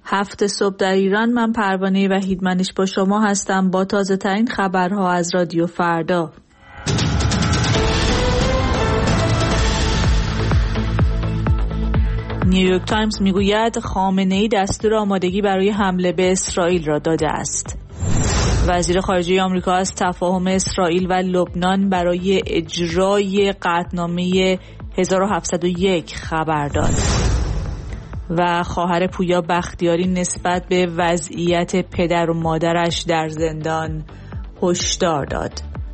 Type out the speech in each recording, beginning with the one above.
7 صبح در ایران. من پروانه وحیدمنش با شما هستم با تازه ترین خبرها از رادیو فردا. نیویورک تایمز میگوید خامنه‌ای دستور آمادگی برای حمله به اسرائیل را داده است. وزیر خارجه آمریکا از تفاهم اسرائیل و لبنان برای اجرای قطعنامه 1701 خبر داد. و خواهر پویا بختیاری نسبت به وضعیت پدر و مادرش در زندان هشدار داد.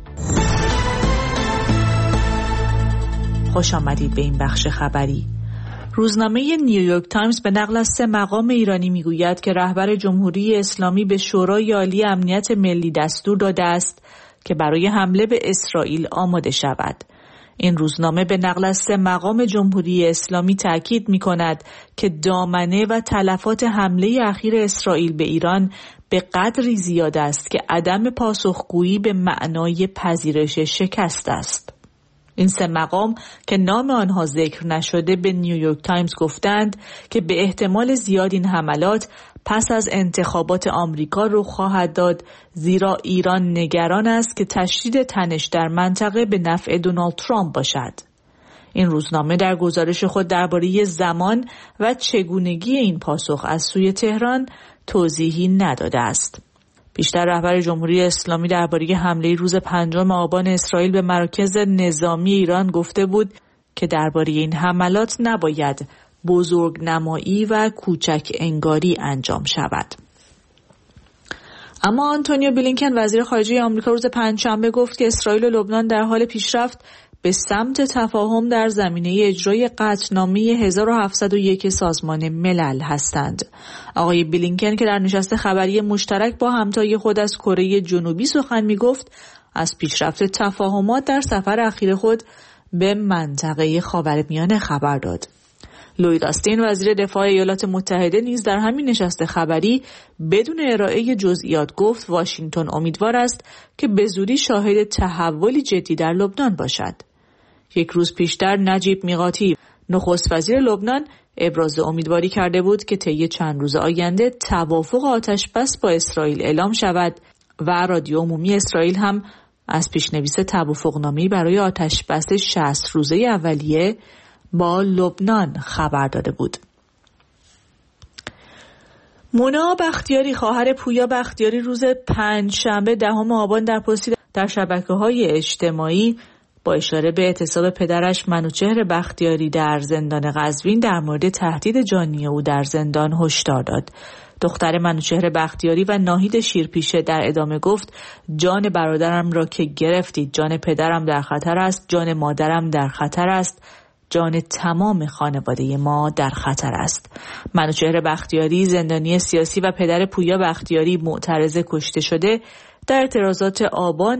خوش آمدید به این بخش خبری. روزنامه نیویورک تایمز به نقل از 3 مقام ایرانی میگوید که رهبر جمهوری اسلامی به شورای عالی امنیت ملی دستور داده است که برای حمله به اسرائیل آماده شود. این روزنامه به نقل از 3 مقام جمهوری اسلامی تاکید می‌کند که دامنه و تلفات حمله اخیر اسرائیل به ایران به قدری زیاد است که عدم پاسخگویی به معنای پذیرش شکست است. این 3 مقام که نام آنها ذکر نشده به نیویورک تایمز گفتند که به احتمال زیاد این حملات پس از انتخابات آمریکا رخ خواهد داد، زیرا ایران نگران است که تشدید تنش در منطقه به نفع دونالد ترامپ باشد. این روزنامه در گزارش خود درباره زمان و چگونگی این پاسخ از سوی تهران توضیحی نداده است. پیشتر رهبر جمهوری اسلامی درباره حمله روز 5 آبان اسرائیل به مراکز نظامی ایران گفته بود که درباره این حملات نباید بزرگنمایی و کوچک انگاری انجام شود. اما آنتونیو بلینکن وزیر خارجه آمریکا روز پنجشنبه گفت که اسرائیل و لبنان در حال پیشرفت به سمت تفاهم در زمینه اجرای قطعنامه 1701 سازمان ملل هستند. آقای بلینکن که در نشست خبری مشترک با همتای خود از کره جنوبی سخن می‌گفت، از پیشرفت تفاهمات در سفر اخیر خود به منطقه خاورمیانه خبر داد. لوید آستین وزیر دفاع ایالات متحده نیز در همین نشست خبری بدون ارائه جزئیات گفت واشنگتن امیدوار است که به زودی شاهد تحولی جدی در لبنان باشد. 1 روز پیشتر نجیب میقاتی نخست وزیر لبنان ابراز امیدواری کرده بود که طی چند روز آینده توافق آتش‌بس با اسرائیل اعلام شود و رادیو عمومی اسرائیل هم از پیشنویس توافقنامه‌ای برای آتش‌بس 60 روزه اولیه با لبنان خبر داده بود. مونا بختیاری خواهر پویا بختیاری روز 5 شنبه 10 آبان در پستی در شبکه‌های اجتماعی با اشاره به اعتصاب پدرش منوچهر بختیاری در زندان قزوین در مورد تهدید جانی او در زندان هشدار داد. دختر منوچهر بختیاری و ناهید شیرپیشه در ادامه گفت جان برادرم را که گرفتید، جان پدرم در خطر است، جان مادرم در خطر است، جان تمام خانواده ما در خطر است. منوچهر بختیاری زندانی سیاسی و پدر پویا بختیاری معترض کشته شده در اعتراضات آبان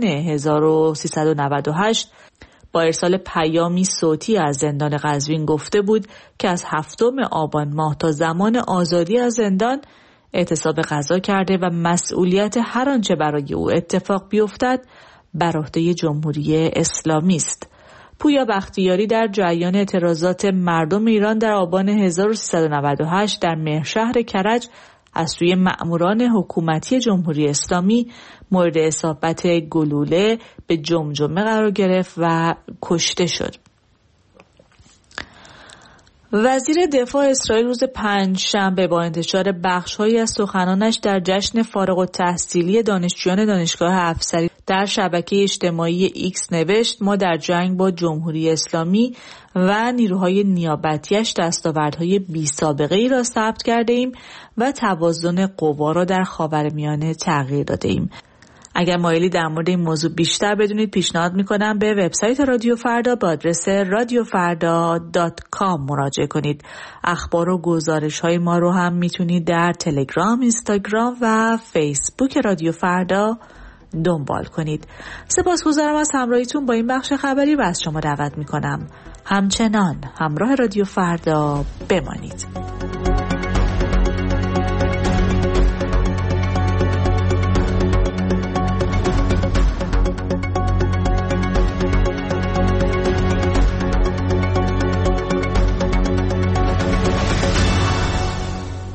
1398 با ارسال پیامی صوتی از زندان قزوین گفته بود که از 7 آبان ماه تا زمان آزادی از زندان اعتصاب غذا کرده و مسئولیت هر آنچه برای او اتفاق بیفتد بر عهده جمهوری اسلامی است. پویا بختیاری در جریان اعتراضات مردم ایران در آبان 1398 در مهرشهر کرج از سوی مأموران حکومتی جمهوری اسلامی مورد اصابت گلوله به جمجمه قرار گرفت و کشته شد. وزیر دفاع اسرائیل روز 5 شنبه با انتشار بخش‌هایی از سخنانش در جشن فارغ التحصیلی دانشجویان دانشگاه افسری در شبکه اجتماعی ایکس نوشت ما در جنگ با جمهوری اسلامی و نیروهای نیابتیش دستاوردهای بی‌سابقه‌ای را ثبت کرده ایم و توازن قوا را در خاورمیانه تغییر داده ایم. اگر مایلی در مورد این موضوع بیشتر بدونید پیشنهاد میکنم به وبسایت رادیو فردا با آدرس radiofarda.com مراجعه کنید. اخبار و گزارش های ما رو هم میتونید در تلگرام، اینستاگرام و فیسبوک رادیو فردا دنبال کنید. سپاسگزارم از همراهیتون با این بخش خبری و از شما دعوت میکنم همچنان همراه رادیو فردا بمانید.